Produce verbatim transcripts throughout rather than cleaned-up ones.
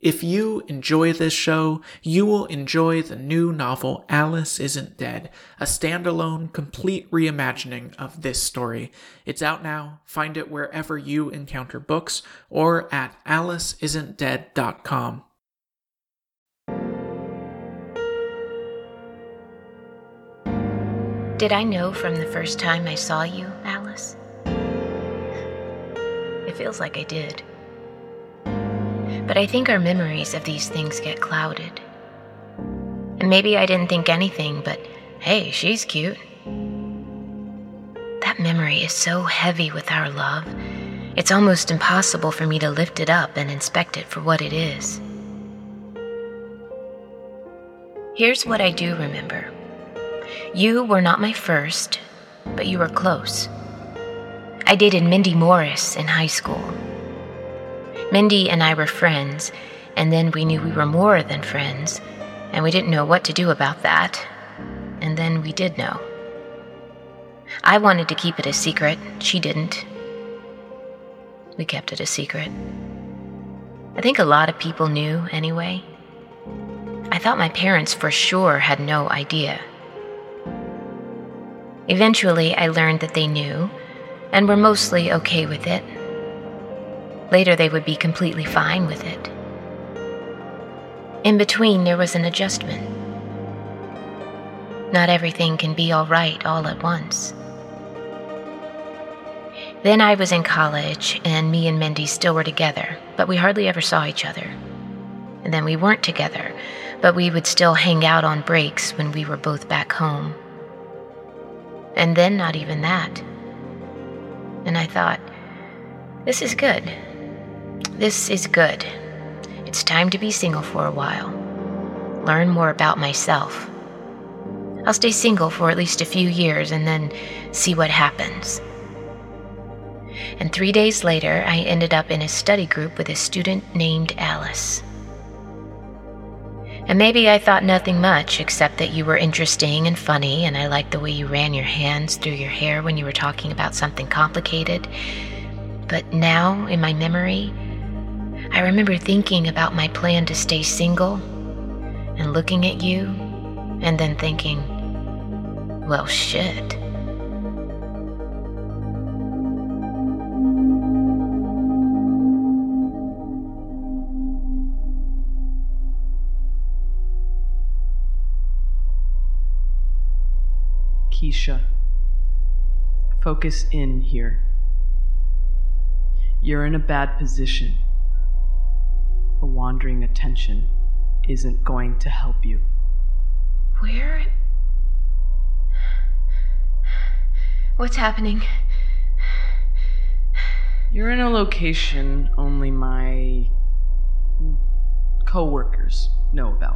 If you enjoy this show, you will enjoy the new novel Alice Isn't Dead, a standalone, complete reimagining of this story. It's out now. Find it wherever you encounter books or at alice isn't dead dot com. Did I know from the first time I saw you, Alice? It feels like I did. But I think our memories of these things get clouded. And maybe I didn't think anything, but hey, she's cute. That memory is so heavy with our love, it's almost impossible for me to lift it up and inspect it for what it is. Here's what I do remember. You were not my first, but you were close. I dated Mindy Morris in high school. Mindy and I were friends, and then we knew we were more than friends, and we didn't know what to do about that, and then we did know. I wanted to keep it a secret. She didn't. We kept it a secret. I think a lot of people knew anyway. I thought my parents for sure had no idea. Eventually, I learned that they knew, and were mostly okay with it. Later, they would be completely fine with it. In between, there was an adjustment. Not everything can be all right all at once. Then I was in college, and me and Mindy still were together, but we hardly ever saw each other. And then we weren't together, but we would still hang out on breaks when we were both back home. And then not even that. And I thought, this is good. This is good. It's time to be single for a while. Learn more about myself. I'll stay single for at least a few years and then see what happens. And three days later, I ended up in a study group with a student named Alice. And maybe I thought nothing much except that you were interesting and funny, and I liked the way you ran your hands through your hair when you were talking about something complicated. But now, in my memory, I remember thinking about my plan to stay single and looking at you and then thinking, well, shit. Keisha, focus in here. You're in a bad position. A wandering attention isn't going to help you. Where? What's happening? You're in a location only my co-workers know about.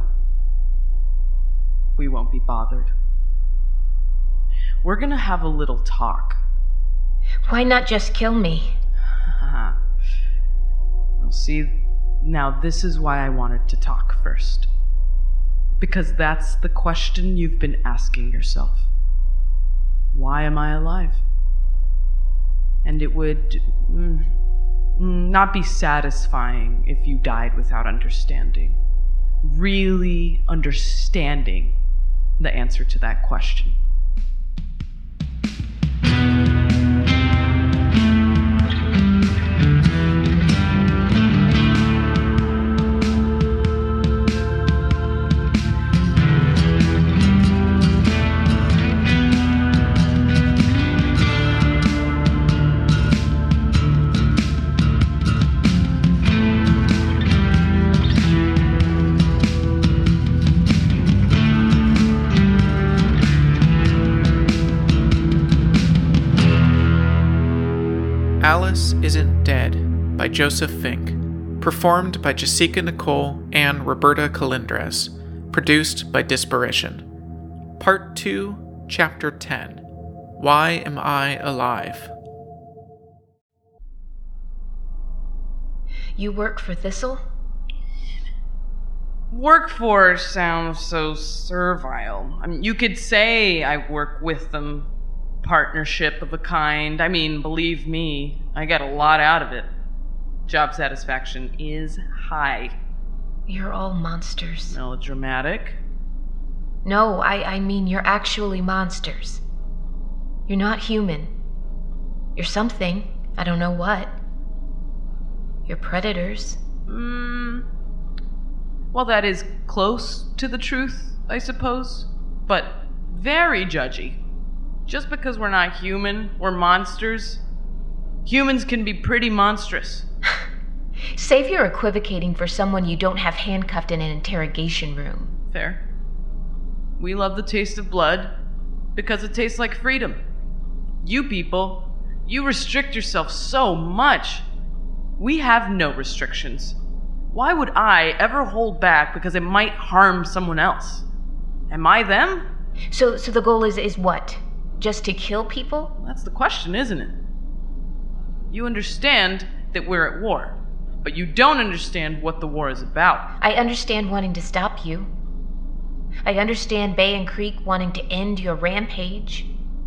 We won't be bothered. We're gonna have a little talk. Why not just kill me? Well, see, now this is why I wanted to talk first. Because that's the question you've been asking yourself. Why am I alive? And it would mm, not be satisfying if you died without understanding. Really understanding the answer to that question. Alice Isn't Dead by Joseph Fink, performed by Jessica Nicole and Roberta Colindres, produced by Disparition. Part two, Chapter ten, Why Am I Alive? You work for Thistle? Work for sounds so servile. I mean, you could say I work with them. Partnership of a kind. I mean, believe me, I get a lot out of it. Job satisfaction is high. You're all monsters. Melodramatic. No, I, I mean you're actually monsters. You're not human. You're something. I don't know what. You're predators. Hmm. Well, that is close to the truth, I suppose. But very judgy. Just because we're not human, we're monsters. Humans can be pretty monstrous. Save your equivocating for someone you don't have handcuffed in an interrogation room. Fair. We love the taste of blood because it tastes like freedom. You people, you restrict yourself so much. We have no restrictions. Why would I ever hold back because it might harm someone else? Am I them? So so the goal is, is what? Just to kill people? That's the question, isn't it? You understand that we're at war, but you don't understand what the war is about. I understand wanting to stop you. I understand Bay and Creek wanting to end your rampage.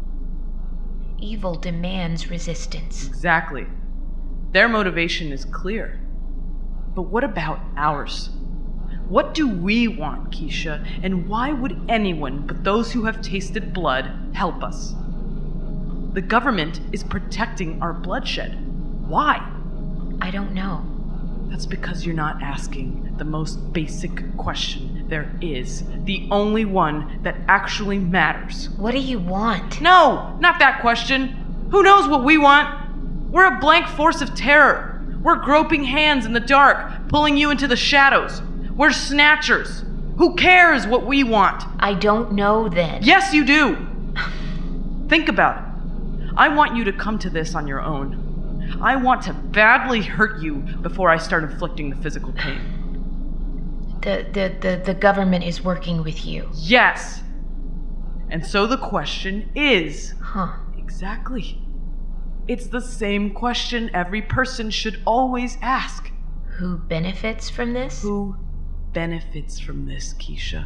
Evil demands resistance. Exactly. Their motivation is clear. But what about ours? What do we want, Keisha? And why would anyone but those who have tasted blood help us? The government is protecting our bloodshed. Why? I don't know. That's because you're not asking the most basic question there is. The only one that actually matters. What do you want? No, not that question. Who knows what we want? We're a blank force of terror. We're groping hands in the dark, pulling you into the shadows. We're snatchers. Who cares what we want? I don't know then. Yes, you do. Think about it. I want you to come to this on your own. I want to badly hurt you before I start inflicting the physical pain. The, the, the, the government is working with you. Yes. And so the question is... Huh. Exactly. It's the same question every person should always ask. Who benefits from this? Who benefits from this, Keisha?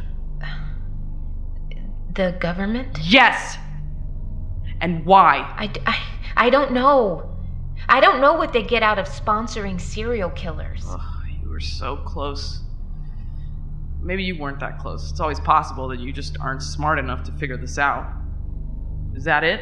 The government? Yes! And why? I, I, I don't know. I don't know what they get out of sponsoring serial killers. Oh, you were so close. Maybe you weren't that close. It's always possible that you just aren't smart enough to figure this out. Is that it?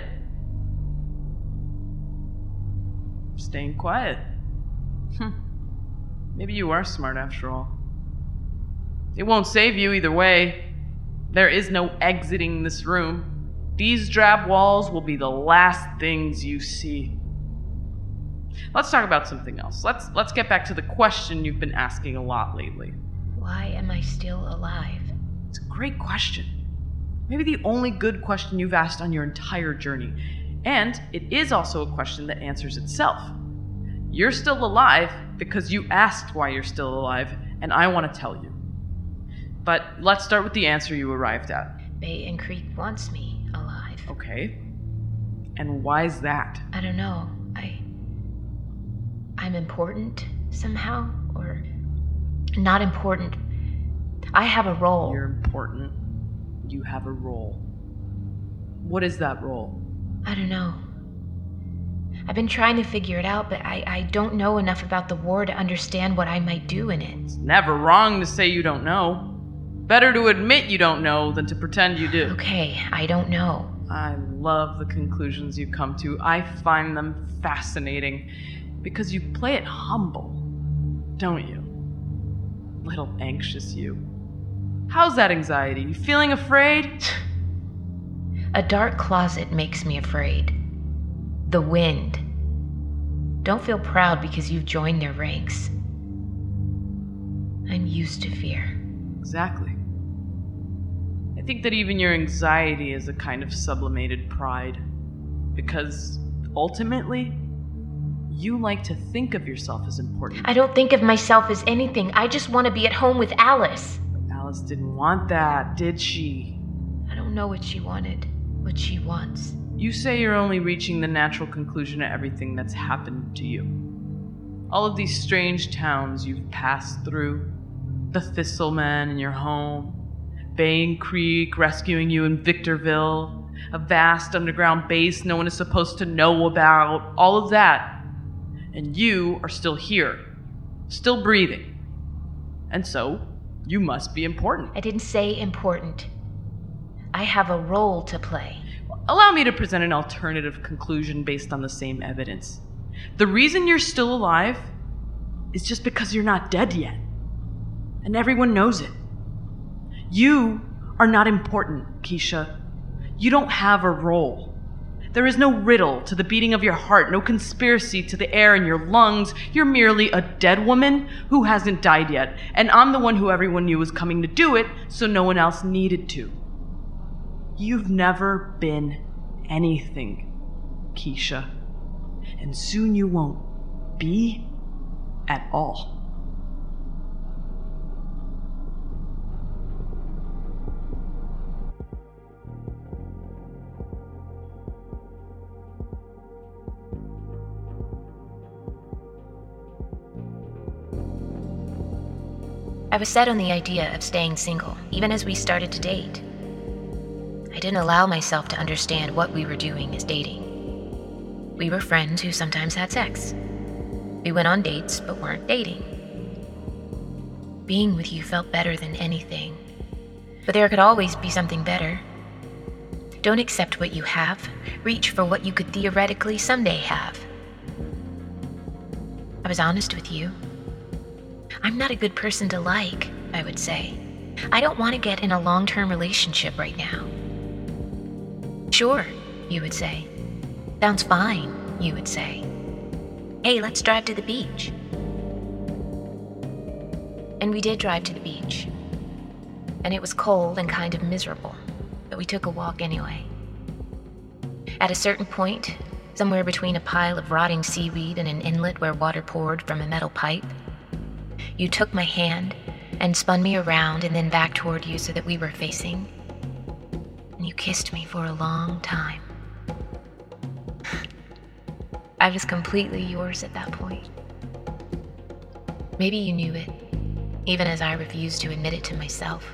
Staying quiet. Hmm. Maybe you are smart after all. It won't save you either way. There is no exiting this room. These drab walls will be the last things you see. Let's talk about something else. Let's let's get back to the question you've been asking a lot lately. Why am I still alive? It's a great question. Maybe the only good question you've asked on your entire journey. And it is also a question that answers itself. You're still alive because you asked why you're still alive, and I want to tell you. But let's start with the answer you arrived at. Bay and Creek wants me alive. Okay. And why's that? I don't know. I... I'm important somehow, or not important. I have a role. You're important. You have a role. What is that role? I don't know. I've been trying to figure it out, but I, I don't know enough about the war to understand what I might do in it. It's never wrong to say you don't know. Better to admit you don't know than to pretend you do. Okay, I don't know. I love the conclusions you come to. I find them fascinating because you play it humble, don't you? Little anxious you. How's that anxiety? You feeling afraid? A dark closet makes me afraid. The wind. Don't feel proud because you've joined their ranks. I'm used to fear. Exactly. I think that even your anxiety is a kind of sublimated pride. Because ultimately, you like to think of yourself as important. I don't think of myself as anything. I just want to be at home with Alice. But Alice didn't want that, did she? I don't know what she wanted, what she wants. You say you're only reaching the natural conclusion of everything that's happened to you. All of these strange towns you've passed through. The Thistlemen in your home. Bay and Creek rescuing you in Victorville. A vast underground base no one is supposed to know about. All of that. And you are still here. Still breathing. And so, You must be important. I didn't say important. I have a role to play. Allow me to present an alternative conclusion based on the same evidence. The reason you're still alive is just because you're not dead yet. And everyone knows it. You are not important, Keisha. You don't have a role. There is no riddle to the beating of your heart, no conspiracy to the air in your lungs. You're merely a dead woman who hasn't died yet. And I'm the one who everyone knew was coming to do it, so no one else needed to. You've never been anything, Keisha. And soon you won't be at all. I was set on the idea of staying single, even as we started to date. I didn't allow myself to understand what we were doing as dating. We were friends who sometimes had sex. We went on dates, but weren't dating. Being with you felt better than anything, but there could always be something better. Don't accept what you have. Reach for what you could theoretically someday have. I was honest with you. I'm not a good person to like, I would say. I don't want to get in a long-term relationship right now. Sure, you would say. Sounds fine, you would say. Hey, let's drive to the beach. And we did drive to the beach. And it was cold and kind of miserable, but we took a walk anyway. At a certain point, somewhere between a pile of rotting seaweed and an inlet where water poured from a metal pipe, you took my hand and spun me around and then back toward you so that we were facing. And you kissed me for a long time. I was completely yours at that point. Maybe you knew it, even as I refused to admit it to myself.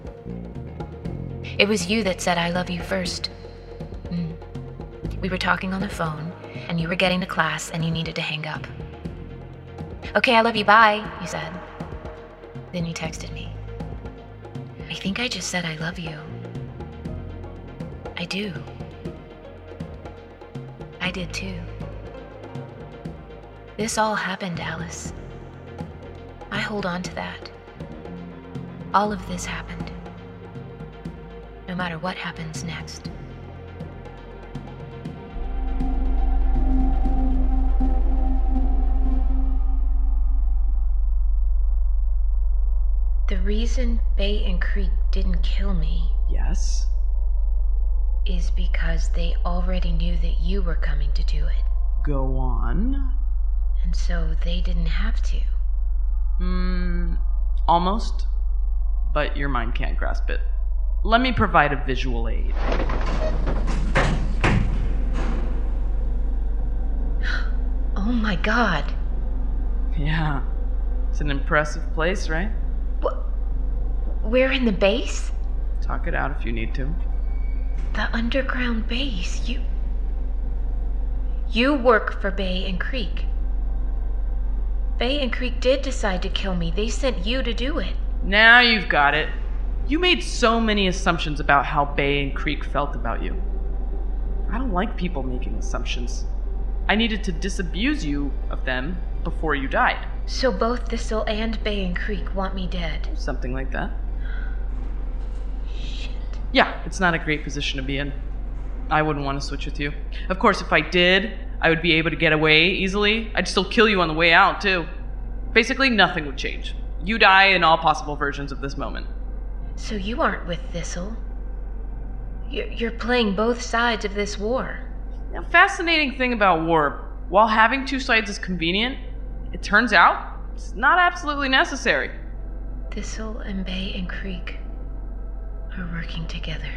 It was you that said I love you first. Mm. We were talking on the phone, and you were getting to class and you needed to hang up. Okay, I love you, bye, you said. Then you texted me. I think I just said I love you. I do. I did too. This all happened, Alice. I hold on to that. All of this happened. No matter what happens next. The reason Bay and Creek didn't kill me... Yes? ...is because they already knew that you were coming to do it. Go on. And so they didn't have to. Hmm, almost. But your mind can't grasp it. Let me provide a visual aid. Oh my god. Yeah. It's an impressive place, right? What? We're in the base? Talk it out if you need to. The underground base. You... You work for Bay and Creek. Bay and Creek did decide to kill me. They sent you to do it. Now you've got it. You made so many assumptions about how Bay and Creek felt about you. I don't like people making assumptions. I needed to disabuse you of them before you died. So both Thistle and Bay and Creek want me dead? Something like that. Shit. Yeah, it's not a great position to be in. I wouldn't want to switch with you. Of course, if I did, I would be able to get away easily. I'd still kill you on the way out, too. Basically, nothing would change. You die in all possible versions of this moment. So you aren't with Thistle. You're, you're playing both sides of this war. The fascinating thing about war, while having two sides is convenient, it turns out it's not absolutely necessary. Thistle and Bay and Creek are working together.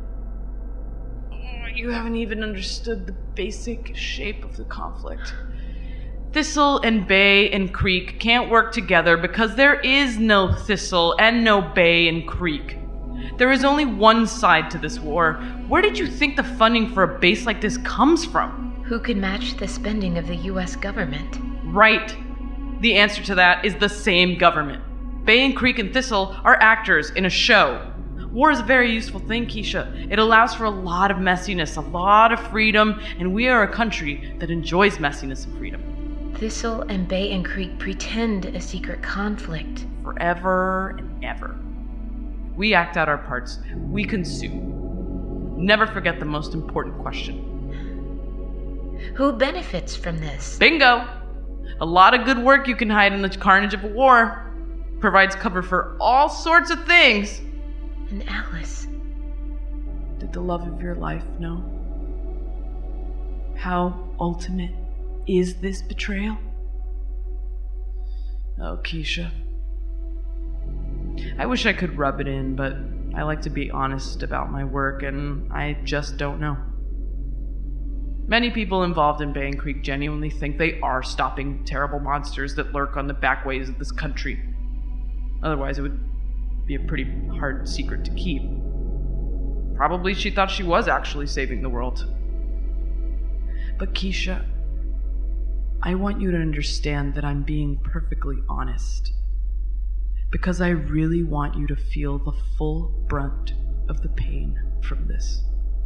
You haven't even understood the basic shape of the conflict. Thistle and Bay and Creek can't work together because there is no Thistle and no Bay and Creek. There is only one side to this war. Where did you think the funding for a base like this comes from? Who can match the spending of the U S government? Right. The answer to that is the same government. Bay and Creek and Thistle are actors in a show. War is a very useful thing, Keisha. It allows for a lot of messiness, a lot of freedom, and we are a country that enjoys messiness and freedom. Thistle and Bay and Creek pretend a secret conflict. Forever and ever. We act out our parts. We consume. Never forget the most important question. Who benefits from this? Bingo! A lot of good work you can hide in the carnage of a war. Provides cover for all sorts of things. And Alice. Did the love of your life know? How ultimate is this betrayal? Oh, Keisha. I wish I could rub it in, but I like to be honest about my work, and I just don't know. Many people involved in Bay and Creek genuinely think they are stopping terrible monsters that lurk on the backways of this country. Otherwise, it would be a pretty hard secret to keep. Probably she thought she was actually saving the world. But Keisha, I want you to understand that I'm being perfectly honest. Because I really want you to feel the full brunt of the pain from this.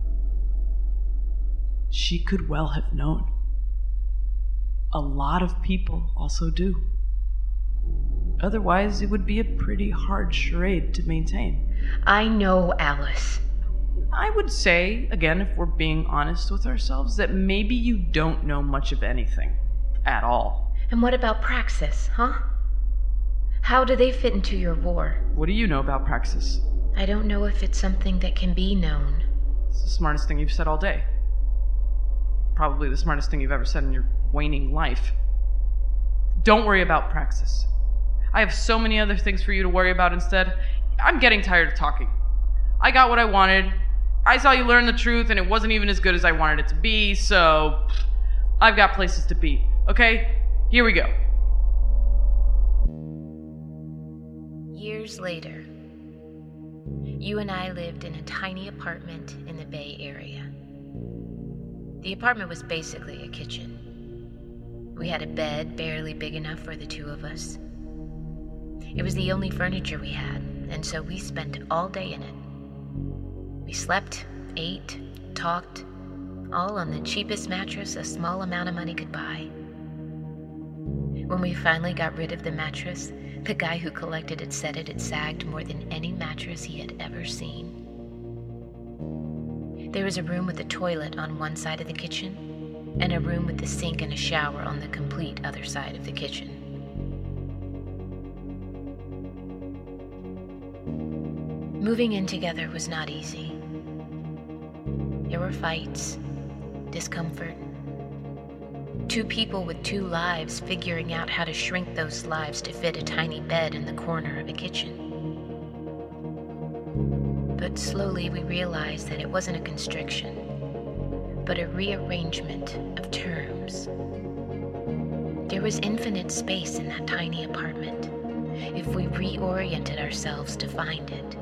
She could well have known. A lot of people also do. Otherwise, it would be a pretty hard charade to maintain. I know, Alice. I would say, again, if we're being honest with ourselves, that maybe you don't know much of anything at all. And what about Praxis, huh? How do they fit into your war? What do you know about Praxis? I don't know if it's something that can be known. It's the smartest thing you've said all day. Probably the smartest thing you've ever said in your waning life. Don't worry about Praxis. I have so many other things for you to worry about instead. I'm getting tired of talking. I got what I wanted. I saw you learn the truth, and it wasn't even as good as I wanted it to be, so I've got places to be. Okay? Here we go. Years later, you and I lived in a tiny apartment in the Bay Area. The apartment was basically a kitchen. We had a bed barely big enough for the two of us. It was the only furniture we had, and so we spent all day in it. We slept, ate, talked, all on the cheapest mattress a small amount of money could buy. When we finally got rid of the mattress, the guy who collected it said it had sagged more than any mattress he had ever seen. There was a room with a toilet on one side of the kitchen, and a room with a sink and a shower on the complete other side of the kitchen. Moving in together was not easy. There were fights, discomfort. Two people with two lives figuring out how to shrink those lives to fit a tiny bed in the corner of a kitchen. But slowly we realized that it wasn't a constriction, but a rearrangement of terms. There was infinite space in that tiny apartment if we reoriented ourselves to find it.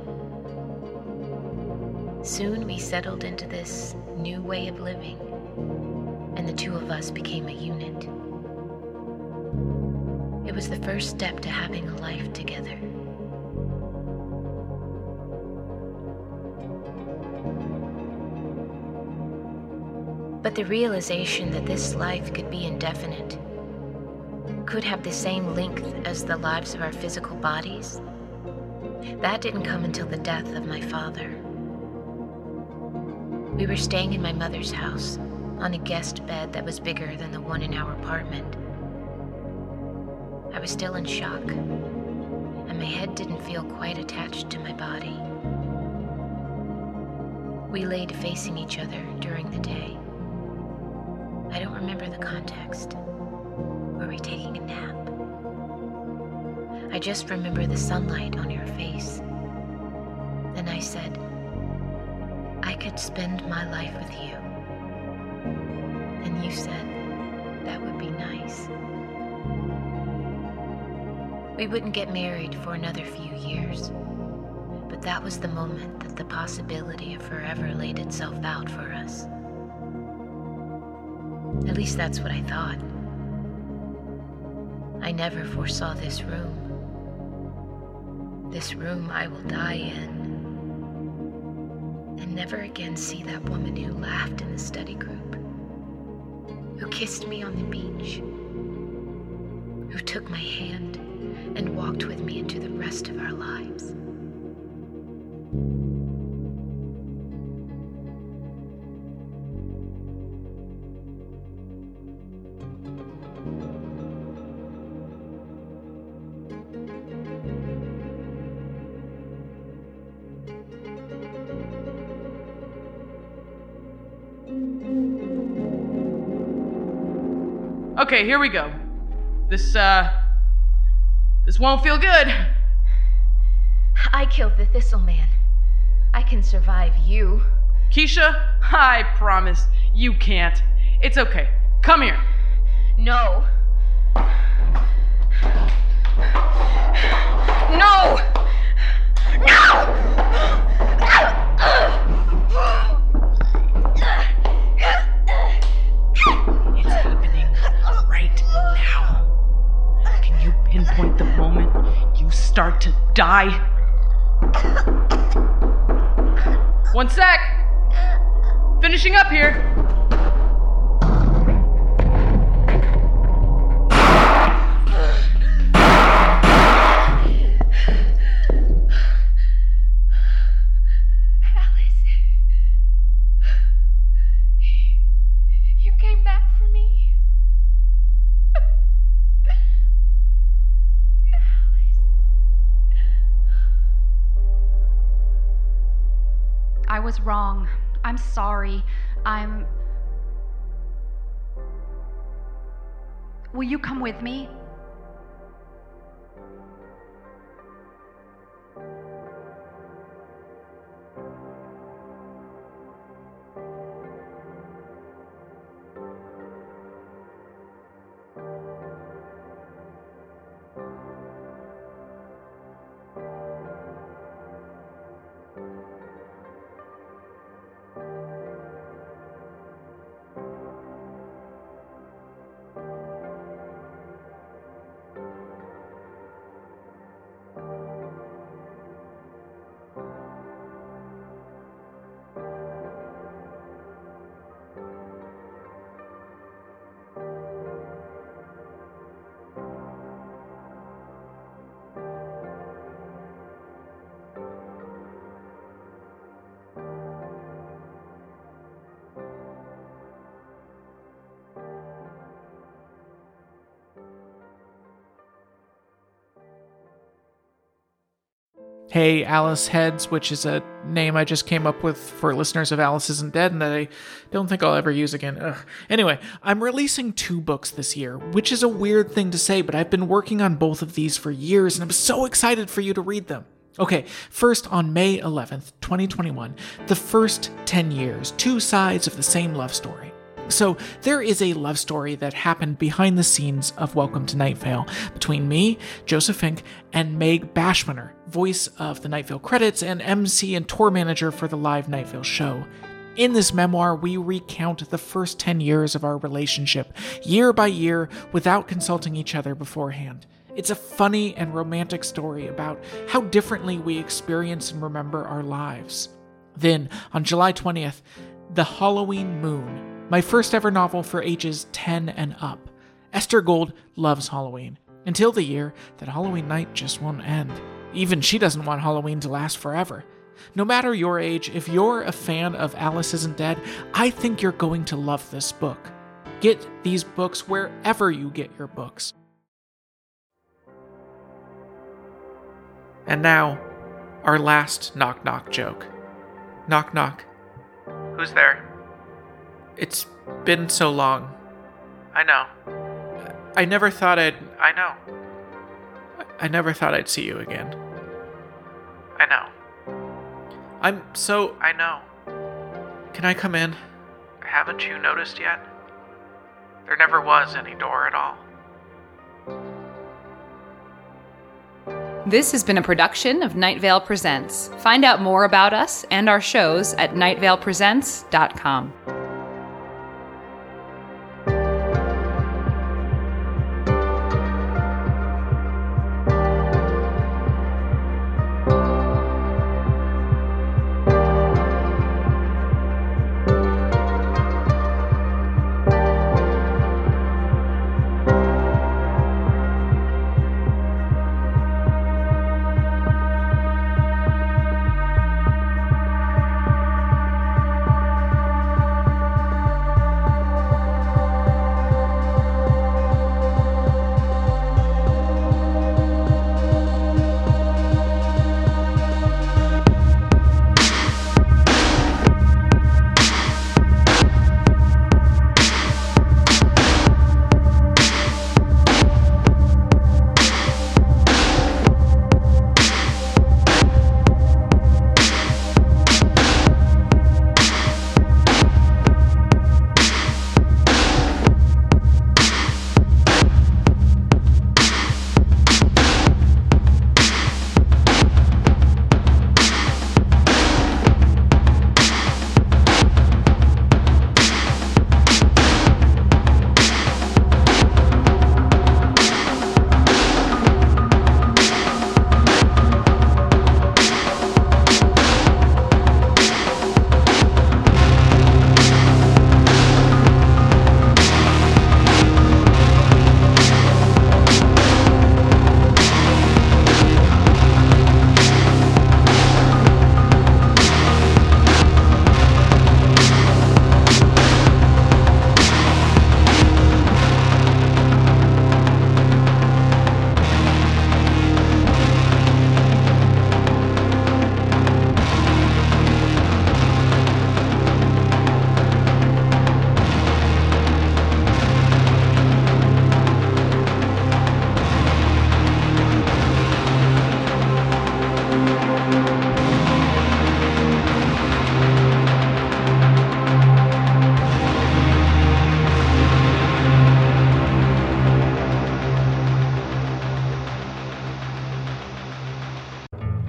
Soon we settled into this new way of living, and the two of us became a unit. It was the first step to having a life together. But the realization that this life could be indefinite, could have the same length as the lives of our physical bodies, that didn't come until the death of my father. We were staying in my mother's house, on a guest bed that was bigger than the one in our apartment. I was still in shock, and my head didn't feel quite attached to my body. We laid facing each other during the day. I don't remember the context. Were we taking a nap? I just remember the sunlight on your face. Then I said, I could spend my life with you. And you said, that would be nice. We wouldn't get married for another few years, but that was the moment that the possibility of forever laid itself out for us. At least that's what I thought. I never foresaw this room, This room I will die in. And never again see that woman who laughed in the study group, who kissed me on the beach, who took my hand and walked with me into the rest of our lives. Okay, here we go. This, uh... This won't feel good. I killed the Thistle Man. I can survive you. Keisha, I promise you can't. It's okay. Come here. No. No! No! It's happening right now. Can you pinpoint the moment you start to die? One sec. Finishing up here. I was wrong. I'm sorry. I'm... Will you come with me? Hey, Alice Heads, which is a name I just came up with for listeners of Alice Isn't Dead and that I don't think I'll ever use again. Ugh. Anyway, I'm releasing two books this year, which is a weird thing to say, but I've been working on both of these for years and I'm so excited for you to read them. Okay, first on May eleventh, twenty twenty-one, The First ten Years, Two Sides of the Same Love Story. So, there is a love story that happened behind the scenes of Welcome to Night Vale between me, Joseph Fink, and Meg Bashmaner, voice of the Night Vale credits and M C and tour manager for the live Night Vale show. In this memoir, we recount the first ten years of our relationship, year by year, without consulting each other beforehand. It's a funny and romantic story about how differently we experience and remember our lives. Then, on July twentieth, The Halloween Moon, my first ever novel for ages ten and up. Esther Gold loves Halloween, until the year that Halloween night just won't end. Even she doesn't want Halloween to last forever. No matter your age, if you're a fan of Alice Isn't Dead, I think you're going to love this book. Get these books wherever you get your books. And now, our last knock knock joke. Knock knock. Who's there? It's been so long. I know. I never thought I'd... I know. I never thought I'd see you again. I know. I'm so... I know. Can I come in? Haven't you noticed yet? There never was any door at all. This has been a production of Night Vale Presents. Find out more about us and our shows at night vale presents dot com.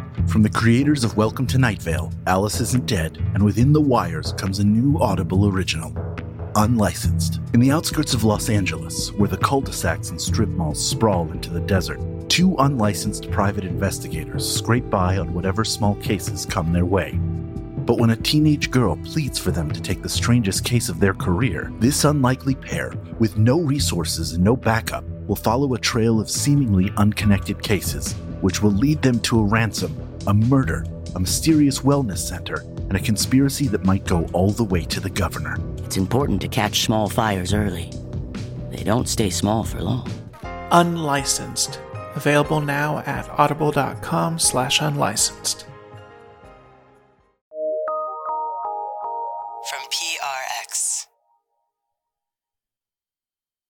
From the creators of Welcome to Night Vale, Alice Isn't Dead, and Within the Wires comes a new Audible original, Unlicensed. In the outskirts of Los Angeles, where the cul-de-sacs and strip malls sprawl into the desert, two unlicensed private investigators scrape by on whatever small cases come their way. But when a teenage girl pleads for them to take the strangest case of their career, this unlikely pair, with no resources and no backup, will follow a trail of seemingly unconnected cases, which will lead them to a ransom, a murder, a mysterious wellness center, and a conspiracy that might go all the way to the governor. It's important to catch small fires early. They don't stay small for long. Unlicensed. Available now at audible.com slash unlicensed. From P R X,